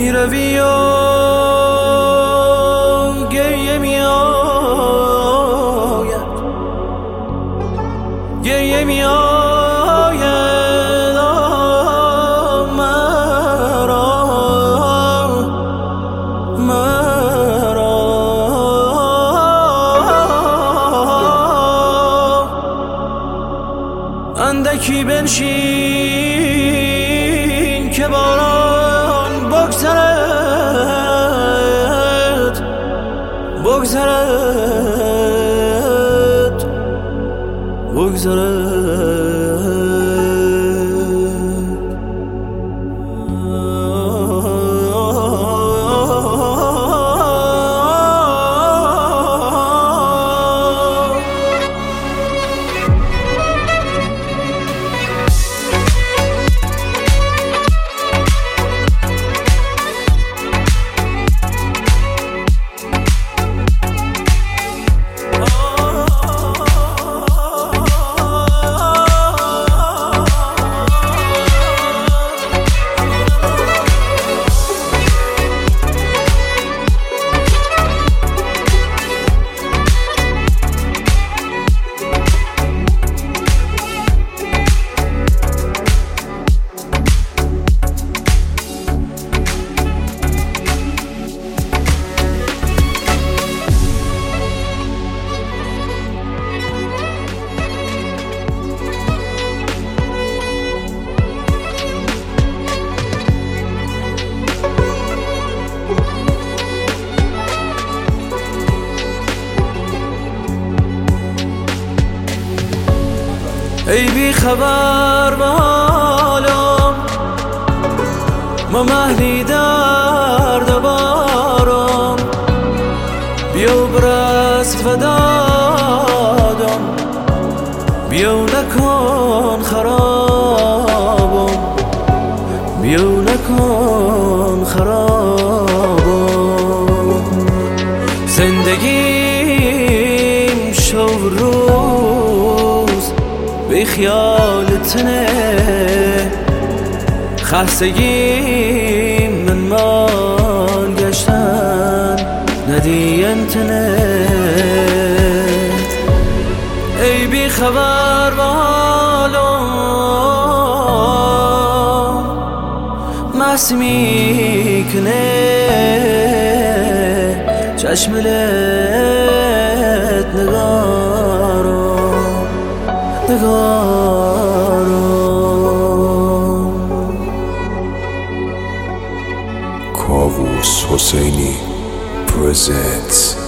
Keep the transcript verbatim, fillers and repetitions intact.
میروی و گریه میآید، گریه میآید مرا مرا. اندکی بنشین که باران بگذرد بگذرد بگذرد. ای بی خبر به حالم، ما محلی درد بارم، بیا برست و دادم، بیا نکن خرابم، بیا نکن خرابم. زندگیم شو روز بی خیالت نه، خستگیم من مال گشتن ندی انتنه. ای بی خبر به حالم، مست میکنه چشم لت نگارم نگارم. کاووس حسینی presents